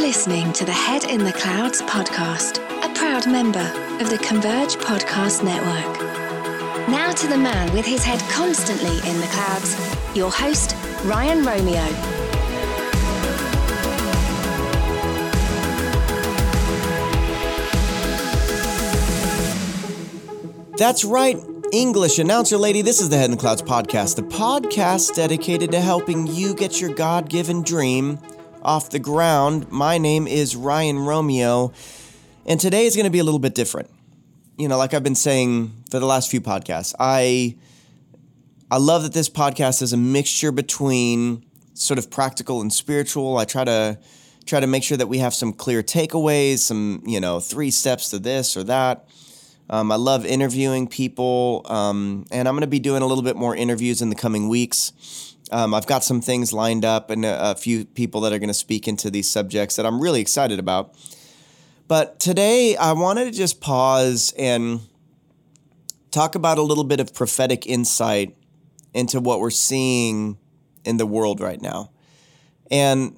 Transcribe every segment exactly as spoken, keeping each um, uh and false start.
listening to the Head in the Clouds podcast, a proud member of the Converge Podcast Network. Now to the man with his head constantly in the clouds, your host, Ryan Romeo. That's right, English announcer lady. This is the Head in the Clouds podcast, the podcast dedicated to helping you get your God-given dream off the ground. My name is Ryan Romeo, and today is going to be a little bit different. You know, like I've been saying for the last few podcasts, I I love that this podcast is a mixture between sort of practical and spiritual. I try to try to make sure that we have some clear takeaways, some, you know, three steps to this or that. Um, I love interviewing people, um, and I'm going to be doing a little bit more interviews in the coming weeks. Um, I've got some things lined up and a, a few people that are going to speak into these subjects that I'm really excited about. But today I wanted to just pause and talk about a little bit of prophetic insight into what we're seeing in the world right now. And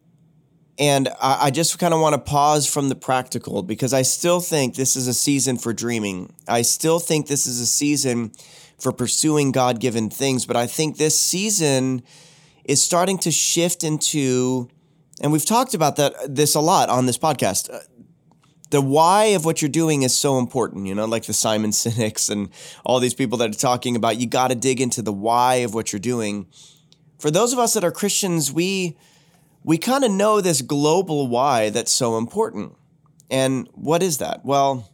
And I, I just kind of want to pause from the practical because I still think this is a season for dreaming. I still think this is a season for pursuing God-given things. But I think this season is starting to shift into, and we've talked about that this a lot on this podcast, the why of what you're doing is so important, you know, like the Simon Sinek's and all these people that are talking about you got to dig into the why of what you're doing. For those of us that are Christians, we... We kind of know this global why that's so important. And what is that? Well,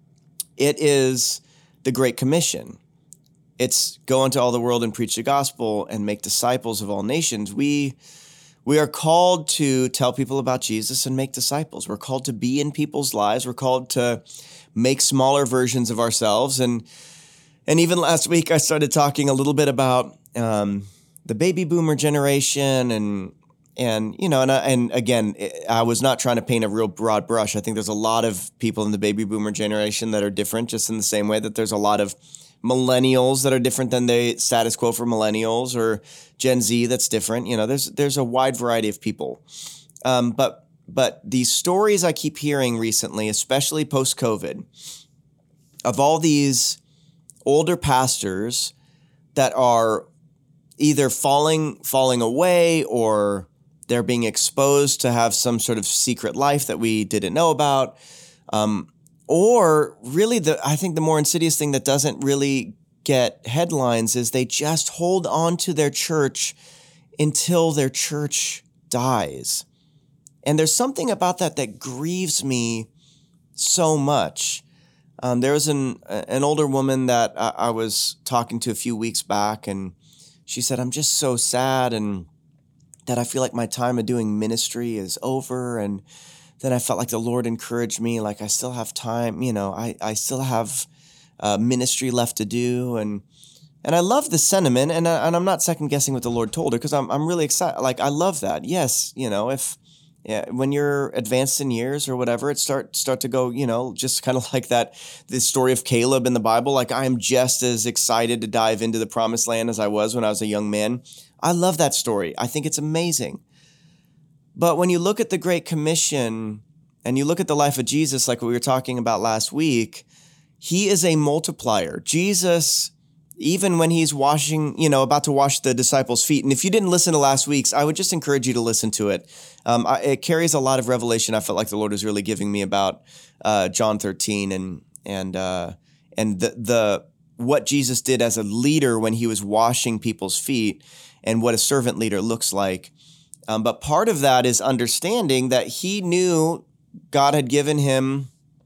it is the Great Commission. It's go into all the world and preach the gospel and make disciples of all nations. We we are called to tell people about Jesus and make disciples. We're called to be in people's lives. We're called to make smaller versions of ourselves. And and even last week, I started talking a little bit about um, the baby boomer generation and And, you know, and, and again, I was not trying to paint a real broad brush. I think there's a lot of people in the baby boomer generation that are different, just in the same way that there's a lot of millennials that are different than the status quo for millennials, or Gen Z that's different. You know, there's there's a wide variety of people. Um, but but these stories I keep hearing recently, especially post-COVID, of all these older pastors that are either falling falling away or they're being exposed to have some sort of secret life that we didn't know about. Um, or really, the I think the more insidious thing that doesn't really get headlines is they just hold on to their church until their church dies. And there's something about that that grieves me so much. Um, there was an an older woman that I, I was talking to a few weeks back, and she said, I'm just so sad and that I feel like my time of doing ministry is over. And then I felt like the Lord encouraged me, like I still have time, you know, I, I still have uh, ministry left to do. And and I love the sentiment, and, I, and I'm not second guessing what the Lord told her, because I'm I'm really excited. Like, I love that. Yes, you know, if yeah, when you're advanced in years or whatever, it start start to go, you know, just kind of like that, this story of Caleb in the Bible. Like, I am just as excited to dive into the promised land as I was when I was a young man. I love that story. I think it's amazing. But when you look at the Great Commission and you look at the life of Jesus, like we were talking about last week, he is a multiplier. Jesus, even when he's washing, you know, about to wash the disciples' feet. And if you didn't listen to last week's, I would just encourage you to listen to it. Um, I, it carries a lot of revelation. I felt like the Lord was really giving me about uh, John thirteen and and uh, and the the what Jesus did as a leader when he was washing people's feet, and what a servant leader looks like. Um, but part of that is understanding that he knew God had given him,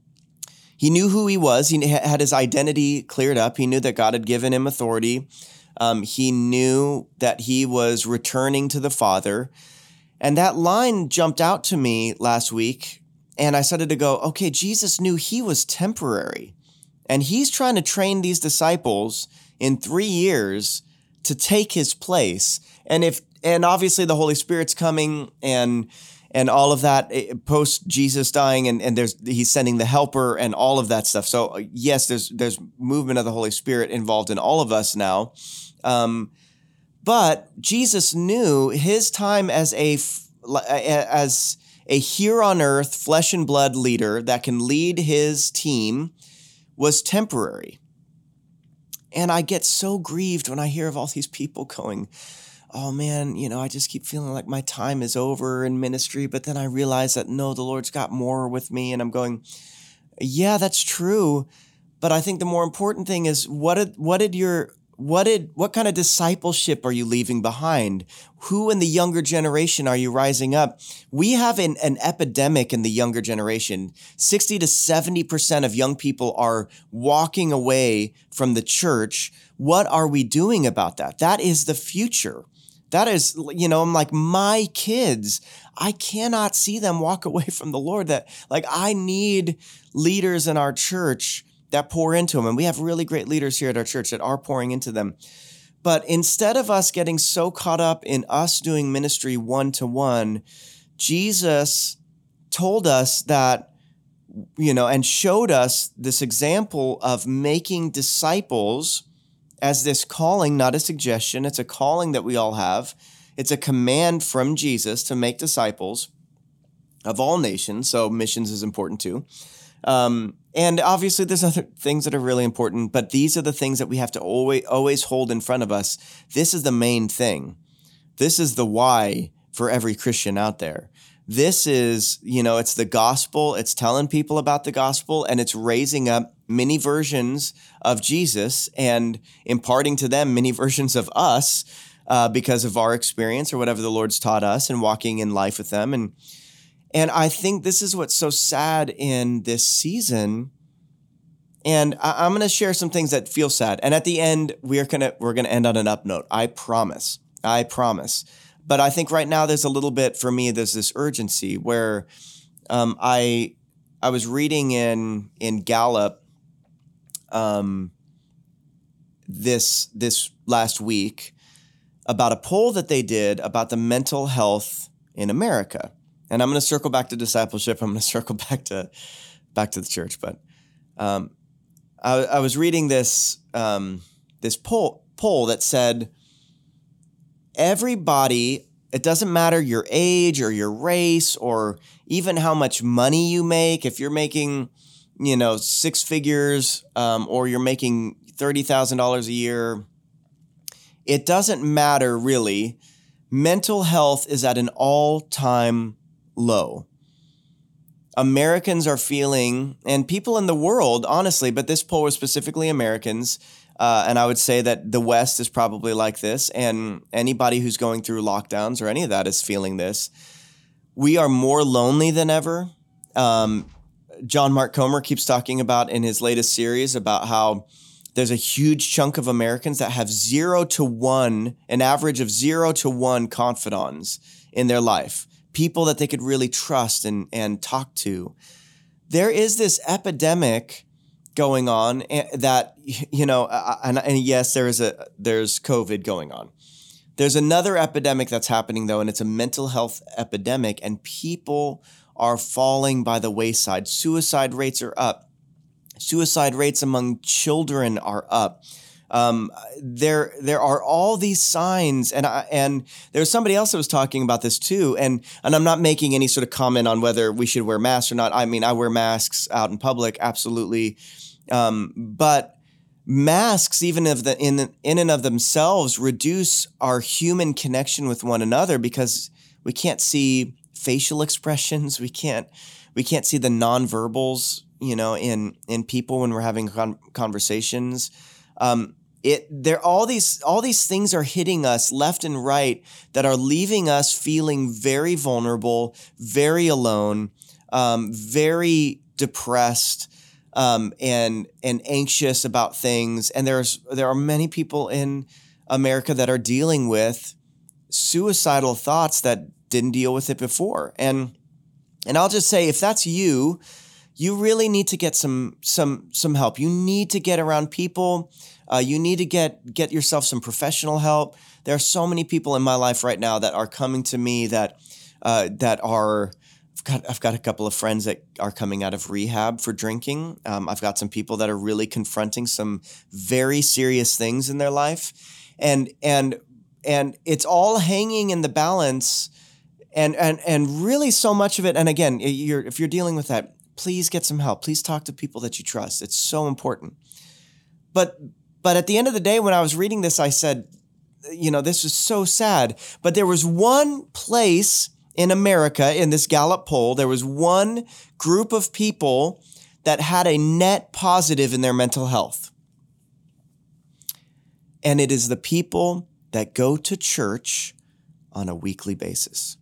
he knew who he was. He had his identity cleared up. He knew that God had given him authority. Um, he knew that he was returning to the Father. And that line jumped out to me last week. And I started to go, okay, Jesus knew he was temporary. And he's trying to train these disciples in three years to take his place. And if and obviously the Holy Spirit's coming and and all of that post Jesus dying, and, and there's he's sending the helper and all of that stuff. So yes, there's there's movement of the Holy Spirit involved in all of us now. Um, but Jesus knew his time as a as a here on earth flesh and blood leader that can lead his team was temporary. And I get so grieved when I hear of all these people going, oh man, you know, I just keep feeling like my time is over in ministry. But then I realize that no, the Lord's got more with me. And I'm going, yeah, that's true. But I think the more important thing is what did, what did your, what did, what kind of discipleship are you leaving behind? Who in the younger generation are you rising up? We have an, an epidemic in the younger generation. sixty to seventy percent of young people are walking away from the church. What are we doing about that? That is the future. That is, you know, I'm like, my kids, I cannot see them walk away from the Lord. That, like, I need leaders in our church that pour into them. And we have really great leaders here at our church that are pouring into them. But instead of us getting so caught up in us doing ministry one-to-one, Jesus told us that, you know, and showed us this example of making disciples as this calling, not a suggestion. It's a calling that we all have. It's a command from Jesus to make disciples of all nations. So missions is important too. Um, and obviously there's other things that are really important, but these are the things that we have to always, always hold in front of us. This is the main thing. This is the why for every Christian out there. This is, you know, it's the gospel. It's telling people about the gospel, and it's raising up many versions of Jesus and imparting to them many versions of us uh, because of our experience or whatever the Lord's taught us and walking in life with them. And And I think this is what's so sad in this season. And I, I'm going to share some things that feel sad. And at the end, we're going to we're going to end on an up note. I promise. I promise. But I think right now there's a little bit for me. There's this urgency where um, I I was reading in in Gallup um, this this last week about a poll that they did about the mental health in America. And I'm going to circle back to discipleship. I'm going to circle back to back to the church. But um, I, I was reading this um, this poll poll that said everybody, it doesn't matter your age or your race or even how much money you make. If you're making, you know, six figures um, or you're making thirty thousand dollars a year, it doesn't matter really. Mental health is at an all-time low. Americans are feeling, and people in the world, honestly, but this poll was specifically Americans, uh, and I would say that the West is probably like this, and anybody who's going through lockdowns or any of that is feeling this. We are more lonely than ever. Um, John Mark Comer keeps talking about in his latest series about how there's a huge chunk of Americans that have zero to one, an average of zero to one confidants in their life. People that they could really trust and, and talk to. There is this epidemic going on that, you know, and, and yes, there is a, there's COVID going on. There's another epidemic that's happening though, and it's a mental health epidemic, and people are falling by the wayside. Suicide rates are up. Suicide rates among children are up. Um, there, there are all these signs, and I, and there's somebody else that was talking about this too. And and I'm not making any sort of comment on whether we should wear masks or not. I mean, I wear masks out in public, absolutely. Um, but masks, even if the in in and of themselves, reduce our human connection with one another because we can't see facial expressions. We can't we can't see the nonverbals, you know, in in people when we're having con- conversations. Um, it there all these all these things are hitting us left and right that are leaving us feeling very vulnerable, very alone, um, very depressed, um, and and anxious about things. And there's there are many people in America that are dealing with suicidal thoughts that didn't deal with it before. And and I'll just say, if that's you, you really need to get some some some help. You need to get around people. Uh, you need to get get yourself some professional help. There are so many people in my life right now that are coming to me that uh, that are. I've got I've got a couple of friends that are coming out of rehab for drinking. Um, I've got some people that are really confronting some very serious things in their life, and and and it's all hanging in the balance. And and and really so much of it, and again, you're, if you're dealing with that, please get some help. Please talk to people that you trust. It's so important. But but at the end of the day, when I was reading this, I said, you know, this is so sad. But there was one place in America, in this Gallup poll, there was one group of people that had a net positive in their mental health. And it is the people that go to church on a weekly basis.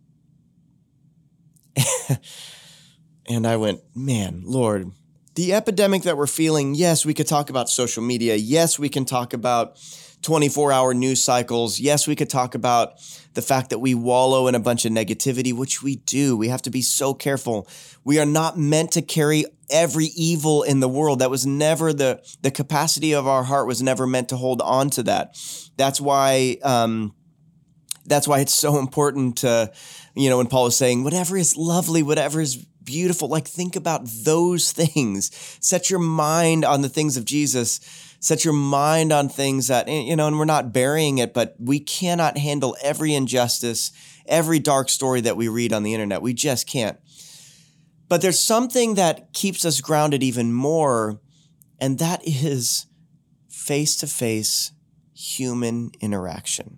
And I went, man, Lord, the epidemic that we're feeling, yes, we could talk about social media. Yes, we can talk about twenty-four hour news cycles. Yes, we could talk about the fact that we wallow in a bunch of negativity, which we do. We have to be so careful. We are not meant to carry every evil in the world. That was never the, the capacity of our heart was never meant to hold on to that. That's why, um, that's why it's so important to, you know, when Paul is saying, whatever is lovely, whatever is beautiful, like think about those things. Set your mind on the things of Jesus. Set your mind on things that, you know, and we're not burying it, but we cannot handle every injustice, every dark story that we read on the internet. We just can't. But there's something that keeps us grounded even more, and that is face-to-face human interaction.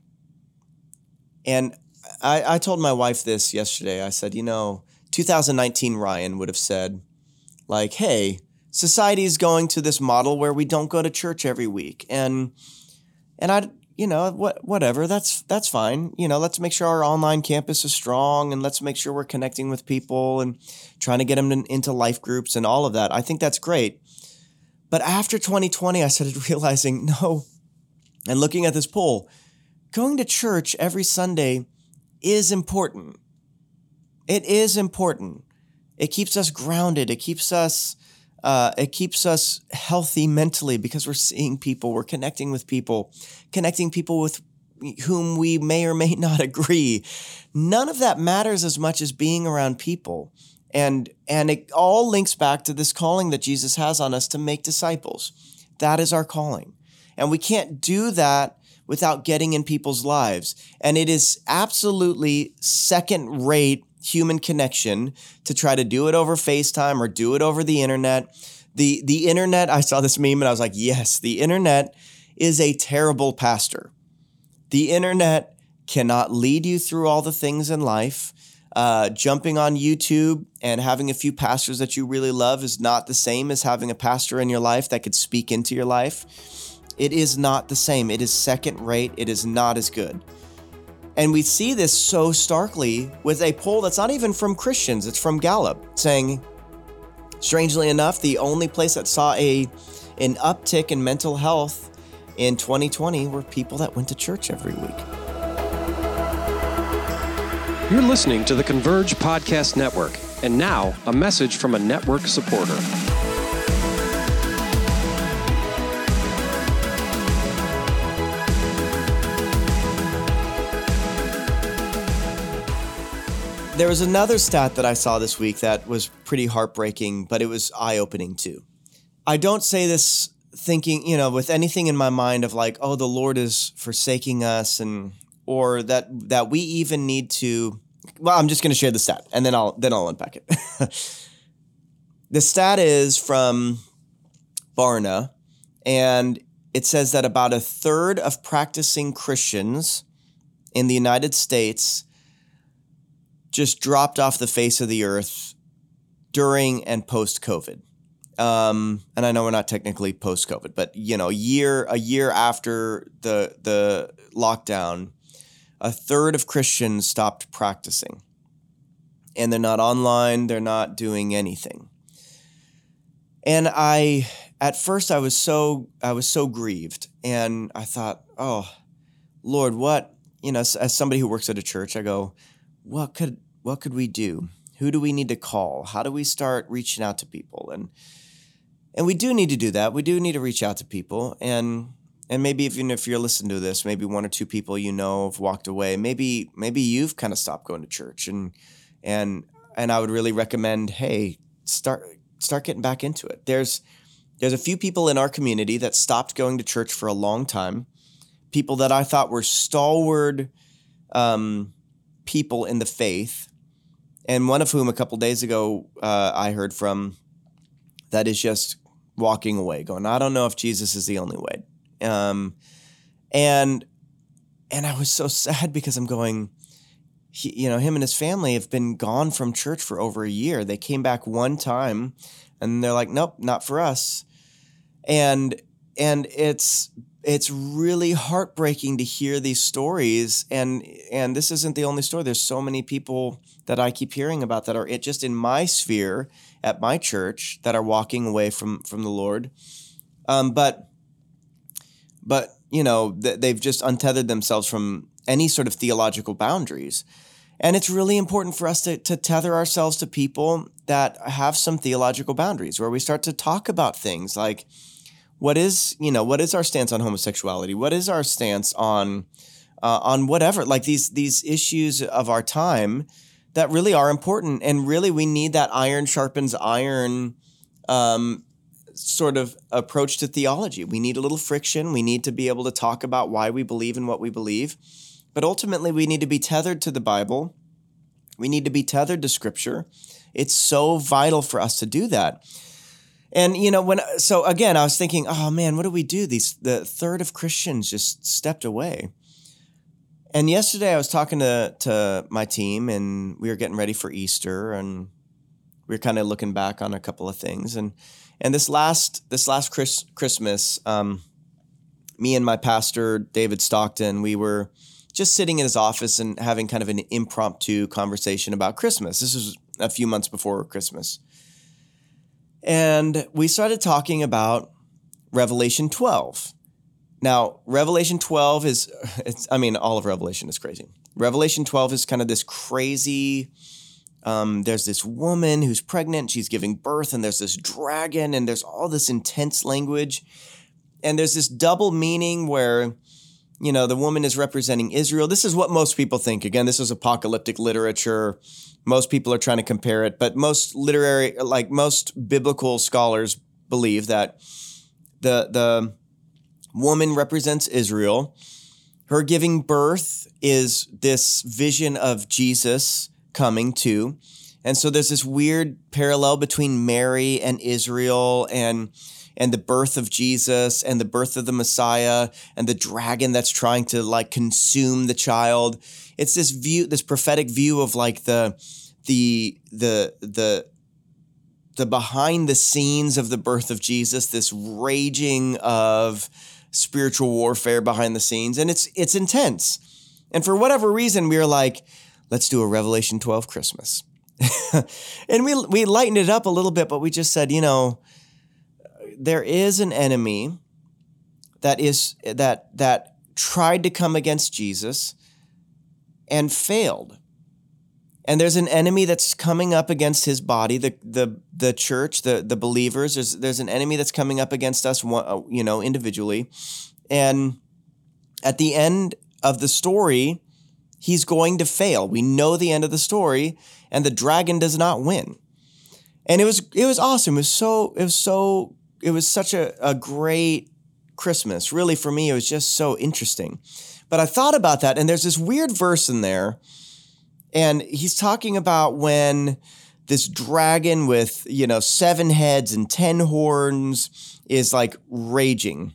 And I, I told my wife this yesterday. I said, you know, two thousand nineteen Ryan would have said, like, hey, society is going to this model where we don't go to church every week. And, and I, you know, what, whatever, that's, that's fine. You know, let's make sure our online campus is strong, and let's make sure we're connecting with people and trying to get them in, into life groups and all of that. I think that's great. But after twenty twenty, I started realizing, no, and looking at this poll, going to church every Sunday is important. It is important. It keeps us grounded. It keeps us, uh, it keeps us healthy mentally because we're seeing people, we're connecting with people, connecting people with whom we may or may not agree. None of that matters as much as being around people. And, and it all links back to this calling that Jesus has on us to make disciples. That is our calling. And we can't do that without getting in people's lives. And it is absolutely second-rate human connection to try to do it over FaceTime or do it over the internet. The, the internet, I saw this meme and I was like, yes, the internet is a terrible pastor. The internet cannot lead you through all the things in life. Uh, jumping on YouTube and having a few pastors that you really love is not the same as having a pastor in your life that could speak into your life. It is not the same. It is second rate. It is not as good. And we see this so starkly with a poll that's not even from Christians. It's from Gallup saying, strangely enough, the only place that saw a an uptick in mental health in twenty twenty were people that went to church every week. You're listening to the Converge Podcast Network. And now, a message from a network supporter. There was another stat that I saw this week that was pretty heartbreaking, but it was eye-opening too. I don't say this thinking, you know, with anything in my mind of like, oh, the Lord is forsaking us, and or that that we even need to. Well, I'm just going to share the stat, and then I'll then I'll unpack it. The stat is from Barna, and it says that about a third of practicing Christians in the United States just dropped off the face of the earth during and post-COVID. Um, and I know we're not technically post-COVID, but you know, year a year after the the lockdown, a third of Christians stopped practicing. And they're not online, they're not doing anything. And I at first I was so I was so grieved, and I thought, "Oh, Lord, what, you know, as, as somebody who works at a church, I go, what could what could we do? Who do we need to call? How do we start reaching out to people?" And and we do need to do that. We do need to reach out to people. And and maybe even if you're listening to this, maybe one or two people you know have walked away. Maybe maybe you've kind of stopped going to church. And and and I would really recommend, hey, start start getting back into it. There's there's a few people in our community that stopped going to church for a long time. People that I thought were stalwart um people in the faith, and one of whom a couple days ago uh, I heard from, that is just walking away, going, I don't know if Jesus is the only way. Um, and and I was so sad because I'm going, he, you know, him and his family have been gone from church for over a year. They came back one time, and they're like, nope, not for us. And and it's it's really heartbreaking to hear these stories. And and this isn't the only story. There's so many people that I keep hearing about that are it just in my sphere at my church that are walking away from from the Lord. Um, but but you know th- they've just untethered themselves from any sort of theological boundaries. And it's really important for us to, to tether ourselves to people that have some theological boundaries, where we start to talk about things like, what is, you know, what is our stance on homosexuality? What is our stance on, uh, on whatever, like these, these issues of our time that really are important. And really we need that iron sharpens iron, um, sort of approach to theology. We need a little friction. We need to be able to talk about why we believe in what we believe. But ultimately, we need to be tethered to the Bible. We need to be tethered to Scripture. It's so vital for us to do that. And, you know, when, so again, I was thinking, oh man, what do we do? These, the third of Christians just stepped away. And yesterday I was talking to, to my team, and we were getting ready for Easter, and we were kind of looking back on a couple of things. And, and this last, this last Chris, Christmas, um, me and my pastor, David Stockton, we were just sitting in his office and having kind of an impromptu conversation about Christmas. This was a few months before Christmas. And we started talking about Revelation twelve. Now, Revelation twelve is, it's, I mean, all of Revelation is crazy. Revelation twelve is kind of this crazy, um, there's this woman who's pregnant, she's giving birth, and there's this dragon, and there's all this intense language. And there's this double meaning where, you know, the woman is representing Israel. This is what most people think. Again, this is apocalyptic literature. Most people are trying to compare it, but most literary, like most biblical scholars believe that the, the woman represents Israel. Her giving birth is this vision of Jesus coming too. And so there's this weird parallel between Mary and Israel, and and the birth of Jesus and the birth of the Messiah and the dragon that's trying to like consume the child. It's this view, this prophetic view of like the, the, the, the, the behind the scenes of the birth of Jesus, this raging of spiritual warfare behind the scenes. And it's, it's intense. And for whatever reason, we were like, let's do a Revelation twelve Christmas. And we, we lightened it up a little bit, but we just said, you know, there is an enemy that is that that tried to come against Jesus and failed. And there's an enemy that's coming up against his body, the the the church, the the believers. There's there's an enemy that's coming up against us, you know, individually. And at the end of the story, he's going to fail. We know the end of the story, and the dragon does not win. And it was it was awesome. It was so it was so It was such a, a great Christmas. Really, for me, it was just so interesting. But I thought about that, and there's this weird verse in there, and he's talking about when this dragon with, you know, seven heads and ten horns is like raging.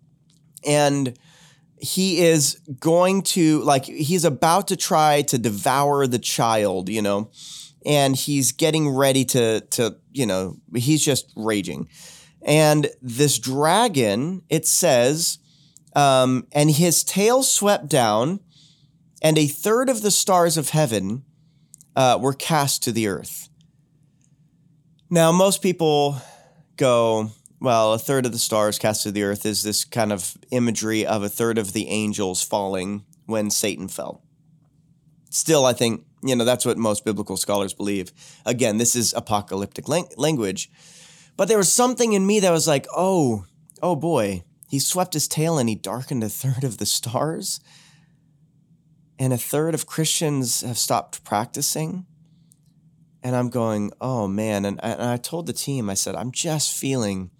And he is going to, like, he's about to try to devour the child, you know, and he's getting ready to, to you know, he's just raging. And this dragon, it says, um, and his tail swept down, and a third of the stars of heaven uh, were cast to the earth. Now, most people go, well, a third of the stars cast to the earth is this kind of imagery of a third of the angels falling when Satan fell. Still, I think, you know, that's what most biblical scholars believe. Again, this is apocalyptic lang- language. But there was something in me that was like, oh, oh boy, he swept his tail and he darkened a third of the stars. And a third of Christians have stopped practicing. And I'm going, oh man. And I, and I told the team, I said, I'm just feeling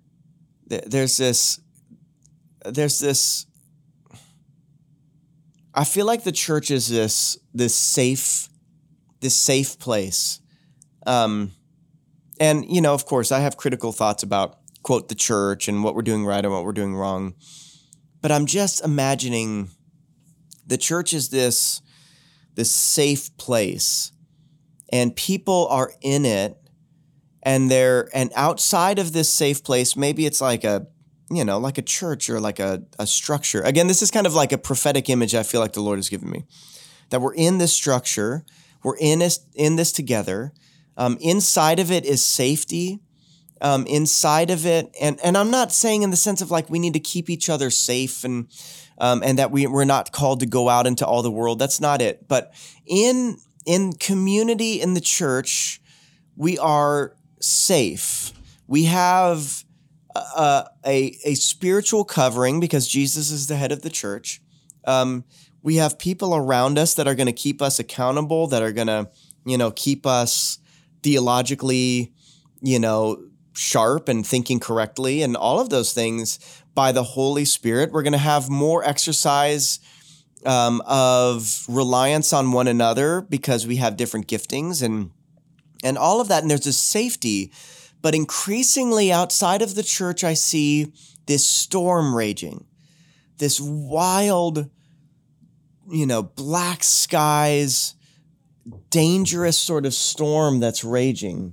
that there's this, there's this, I feel like the church is this this safe this safe place. Um, and, you know, of course, I have critical thoughts about, quote, the church and what we're doing right and what we're doing wrong. But I'm just imagining the church is this, this safe place, and people are in it, and they're, and outside of this safe place, maybe it's like a, you know, like a church or like a, a structure. Again, this is kind of like a prophetic image I feel like the Lord has given me, that we're in this structure, we're in this, in this together. Um, inside of it is safety. Um, inside of it, and and I'm not saying in the sense of like we need to keep each other safe and um, and that we we're not called to go out into all the world. That's not it. But in in community in the church, we are safe. We have a a, a spiritual covering because Jesus is the head of the church. Um, we have people around us that are going to keep us accountable, that are going to, you know, keep us theologically, you know, sharp and thinking correctly and all of those things by the Holy Spirit. We're going to have more exercise um, of reliance on one another because we have different giftings and and all of that. And there's this safety. But increasingly outside of the church, I see this storm raging, this wild, you know, black skies, dangerous sort of storm that's raging.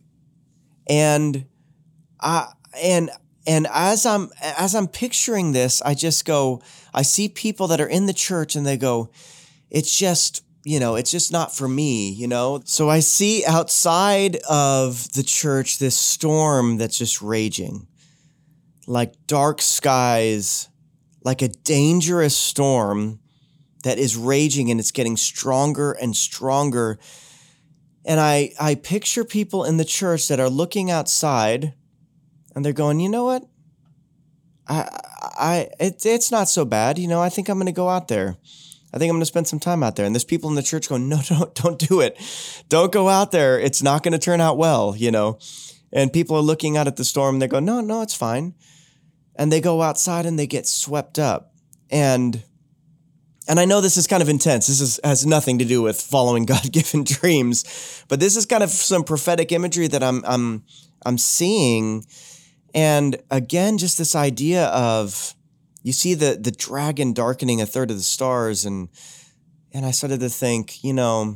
And I and and as I'm as I'm picturing this, I just go, I see people that are in the church and they go, it's just, you know, it's just not for me, you know? So I see outside of the church this storm that's just raging, like dark skies, like a dangerous storm that is raging and it's getting stronger and stronger. And I, I picture people in the church that are looking outside and they're going, you know what? I, I, it, it's not so bad. You know, I think I'm going to go out there. I think I'm going to spend some time out there. And there's people in the church going, no, don't, don't do it. Don't go out there. It's not going to turn out well, you know? And people are looking out at the storm and they go, no, no, it's fine. And they go outside and they get swept up. And And I know this is kind of intense. This is, has nothing to do with following God-given dreams, but this is kind of some prophetic imagery that I'm I'm I'm seeing. And again, just this idea of, you see the the dragon darkening a third of the stars, and and I started to think, you know,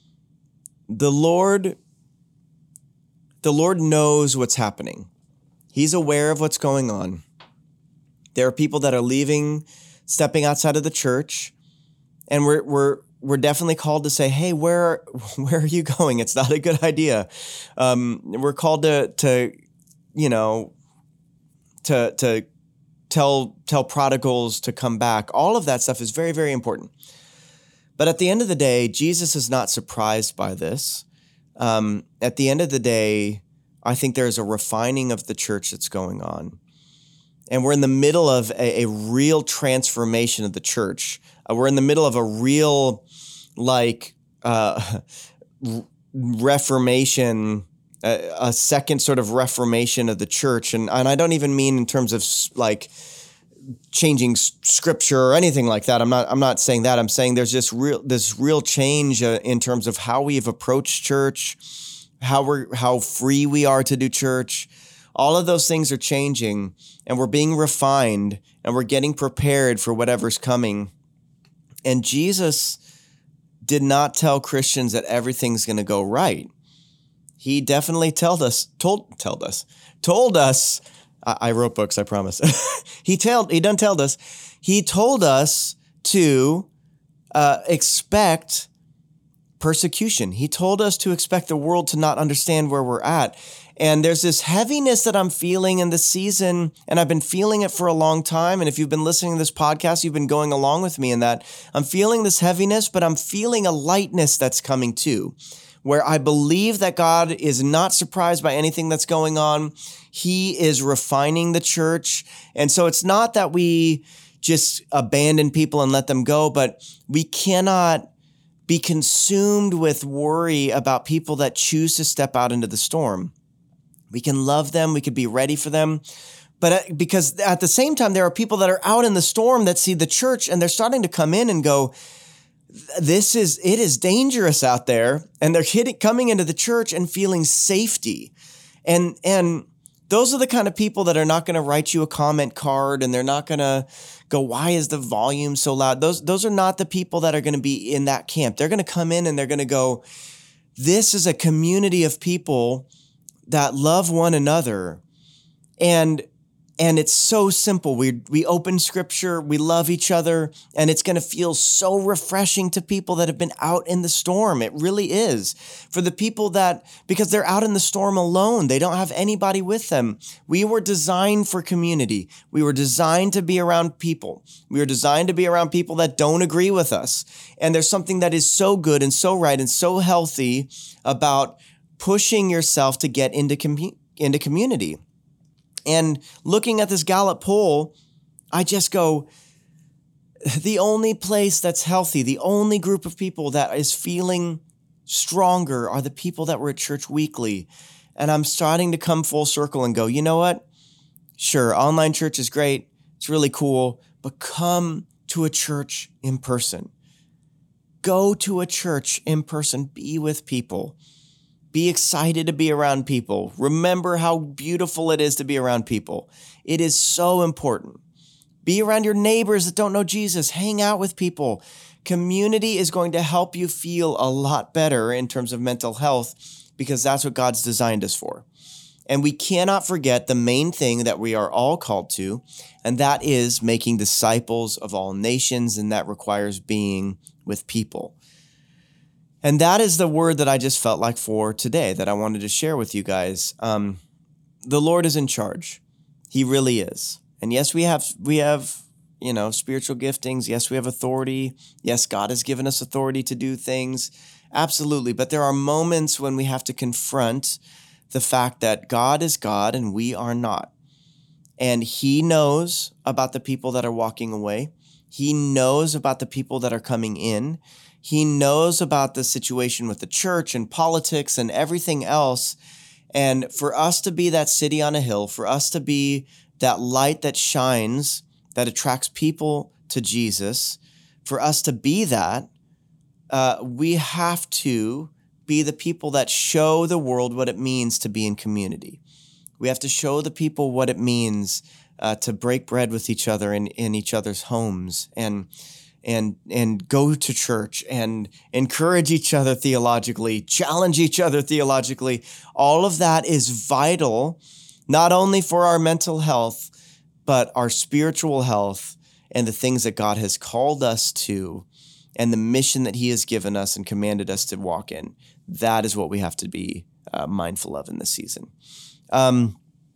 the Lord, the Lord knows what's happening. He's aware of what's going on. There are people that are leaving, stepping outside of the church. And we're we're we're definitely called to say, hey, where where are you going? It's not a good idea. Um, we're called to to you know to to tell tell prodigals to come back. All of that stuff is very, very important. But at the end of the day, Jesus is not surprised by this. Um, at the end of the day, I think there's a refining of the church that's going on. And we're in the middle of a, a real transformation of the church. Uh, we're in the middle of a real, like, uh, reformation, a, a second sort of reformation of the church. And, and I don't even mean in terms of, like, changing scripture or anything like that. I'm not I'm not saying that. I'm saying there's this real this real change uh, in terms of how we've approached church, how we're how free we are to do church. All of those things are changing, and we're being refined, and we're getting prepared for whatever's coming. And Jesus did not tell Christians that everything's going to go right. He definitely told us, told, told us, told us, I, I wrote books, I promise. he told, he done told us, he told us to uh, expect persecution. He told us to expect the world to not understand where we're at. And there's this heaviness that I'm feeling in this season, and I've been feeling it for a long time. And if you've been listening to this podcast, you've been going along with me in that. I'm feeling this heaviness, but I'm feeling a lightness that's coming too, where I believe that God is not surprised by anything that's going on. He is refining the church. And so it's not that we just abandon people and let them go, but we cannot be consumed with worry about people that choose to step out into the storm. We can love them. We could be ready for them. But because at the same time, there are people that are out in the storm that see the church and they're starting to come in and go, this is, it is dangerous out there. And they're hitting, coming into the church and feeling safety. And, and those are the kind of people that are not going to write you a comment card and they're not going to go, why is the volume so loud? Those, those are not the people that are going to be in that camp. They're going to come in and they're going to go, this is a community of people that love one another. And And it's so simple. We we open scripture, we love each other, and it's going to feel so refreshing to people that have been out in the storm. It really is. For the people that, because they're out in the storm alone, they don't have anybody with them. We were designed for community. We were designed to be around people. We were designed to be around people that don't agree with us. And there's something that is so good and so right and so healthy about pushing yourself to get into com- into community. And looking at this Gallup poll, I just go, the only place that's healthy, the only group of people that is feeling stronger are the people that were at church weekly. And I'm starting to come full circle and go, you know what? Sure, online church is great. It's really cool. But come to a church in person. Go to a church in person. Be with people. Be excited to be around people. Remember how beautiful it is to be around people. It is so important. Be around your neighbors that don't know Jesus. Hang out with people. Community is going to help you feel a lot better in terms of mental health because that's what God's designed us for. And we cannot forget the main thing that we are all called to, and that is making disciples of all nations, and that requires being with people. And that is the word that I just felt like for today that I wanted to share with you guys. Um, the Lord is in charge. He really is. And yes, we have, we have, you know, spiritual giftings. Yes, we have authority. Yes, God has given us authority to do things. Absolutely. But there are moments when we have to confront the fact that God is God and we are not. And He knows about the people that are walking away. He knows about the people that are coming in. He knows about the situation with the church and politics and everything else. And for us to be that city on a hill, for us to be that light that shines, that attracts people to Jesus, for us to be that, uh, we have to be the people that show the world what it means to be in community. We have to show the people what it means uh, to break bread with each other in, in each other's homes and and and go to church and encourage each other theologically, challenge each other theologically. All of that is vital, not only for our mental health, but our spiritual health and the things that God has called us to and the mission that He has given us and commanded us to walk in. That is what we have to be uh, mindful of in this season. Um,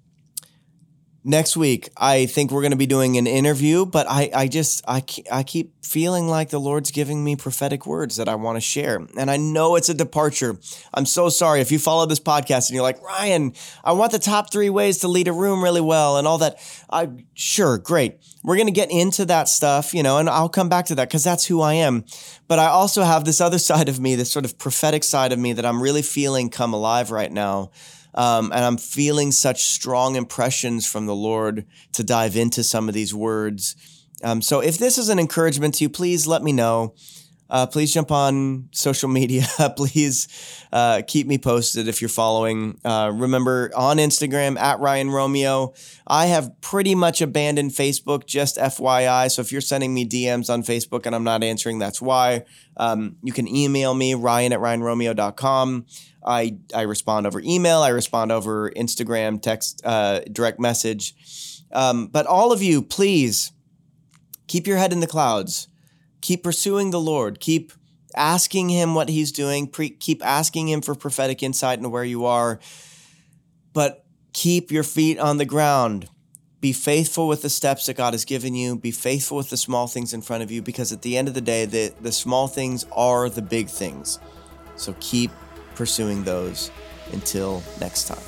Next week, I think we're going to be doing an interview, but I, I just, I, I keep feeling like the Lord's giving me prophetic words that I want to share. And I know it's a departure. I'm so sorry if you follow this podcast and you're like, Ryan, I want the top three ways to lead a room really well and all that. I sure, great. We're going to get into that stuff, you know, and I'll come back to that because that's who I am. But I also have this other side of me, this sort of prophetic side of me that I'm really feeling come alive right now. Um, and I'm feeling such strong impressions from the Lord to dive into some of these words. Um, so if this is an encouragement to you, please let me know. Uh, please jump on social media. Please uh, keep me posted if you're following. Uh, remember, on Instagram, at Ryan Romeo. I have pretty much abandoned Facebook, just F Y I. So if you're sending me D Ms on Facebook and I'm not answering, that's why. Um, you can email me, Ryan at Ryan Romeo dot com. I, I respond over email. I respond over Instagram, text, uh, direct message. Um, but all of you, please keep your head in the clouds. Keep pursuing the Lord. Keep asking Him what He's doing. Pre- keep asking Him for prophetic insight into where you are. But keep your feet on the ground. Be faithful with the steps that God has given you. Be faithful with the small things in front of you, because at the end of the day, the, the small things are the big things. So keep pursuing those until next time.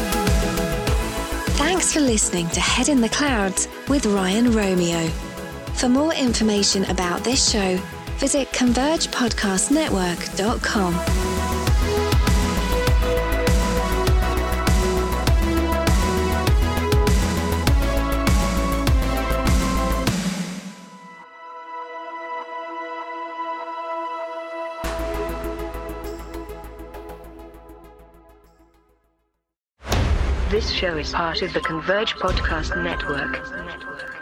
Thanks for listening to Head in the Clouds with Ryan Romeo. For more information about this show, visit converge podcast network dot com. This show is part of the Converge Podcast Network.